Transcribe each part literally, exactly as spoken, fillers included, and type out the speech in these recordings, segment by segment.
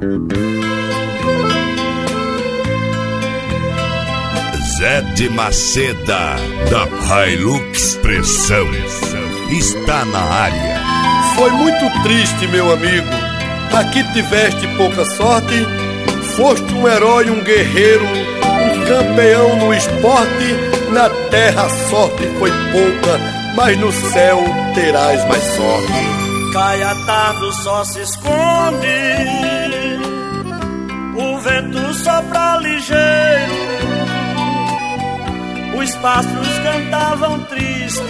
Zé de Maceda, da Hilux Pressão, está na área. Foi muito triste, meu amigo. Aqui tiveste pouca sorte. Foste um herói, um guerreiro, um campeão no esporte. Na terra a sorte foi pouca, mas no céu terás mais sorte. Cai a tarde, o sol se esconde, o vento sopra ligeiro, os pássaros cantavam tristes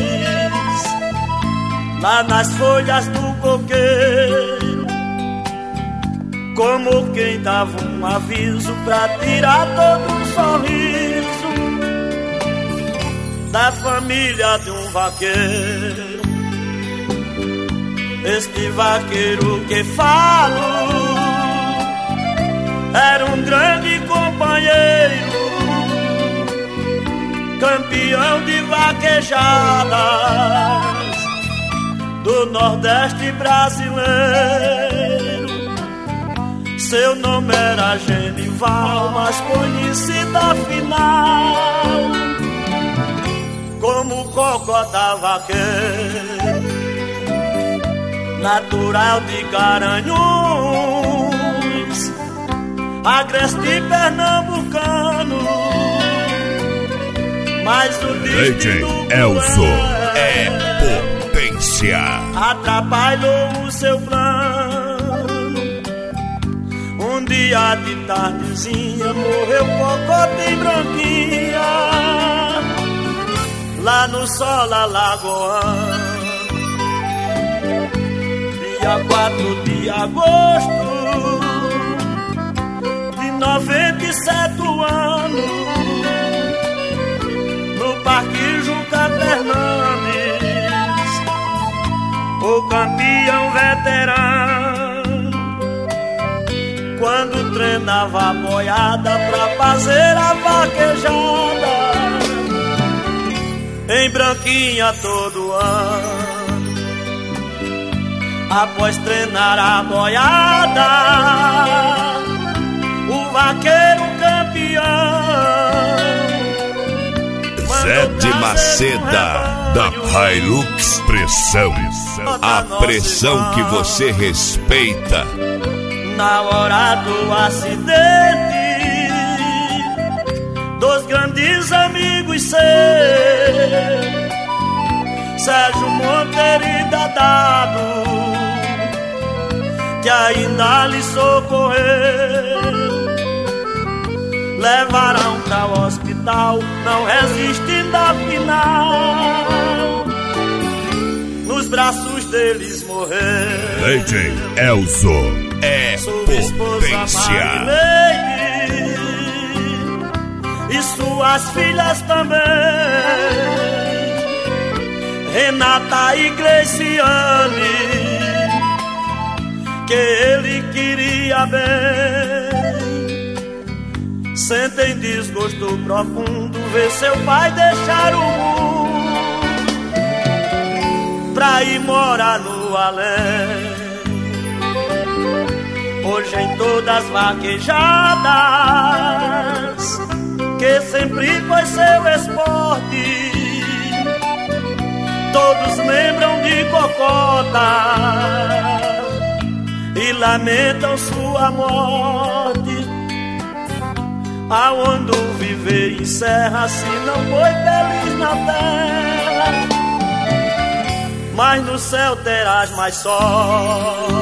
lá nas folhas do coqueiro, como quem dava um aviso pra tirar todo um sorriso da família de um vaqueiro. Este vaqueiro que falo era um grande companheiro, campeão de vaquejadas do Nordeste brasileiro. Seu nome era Genival, mas conhecido afinal como Cocó da Vaqueiro. Natural de Garanhuns, agreste pernambucano, mas o destino Elso é potência. Atrapalhou o seu plano. Um dia de tardezinha morreu Cocote e Branquinha lá no sol alagoano. Dia quatro de agosto de noventa e sete anos, no Parque Juca Fernandes, o campeão veterano, quando treinava a boiada pra fazer a vaquejada em Branquinha todo ano. Após treinar a boiada, o vaqueiro campeão Zé de Maceda, da Hilux Pressão, a pressão que você respeita. Na hora do acidente, dos grandes amigos seus, Sérgio Monteiro e Dadado, que ainda lhe socorreu, levaram para o hospital, não resistindo afinal, nos braços deles morreu. D J Elso é potência. E suas filhas também, Renata e Gleiciane, que ele queria bem. Sentem desgosto profundo ver seu pai deixar o mundo pra ir morar no além. Hoje em todas as vaquejadas, que sempre foi seu esporte, todos lembram de Cocota e lamentam sua morte. Aonde o viver encerra, se não foi feliz na terra, mas no céu terás mais sorte.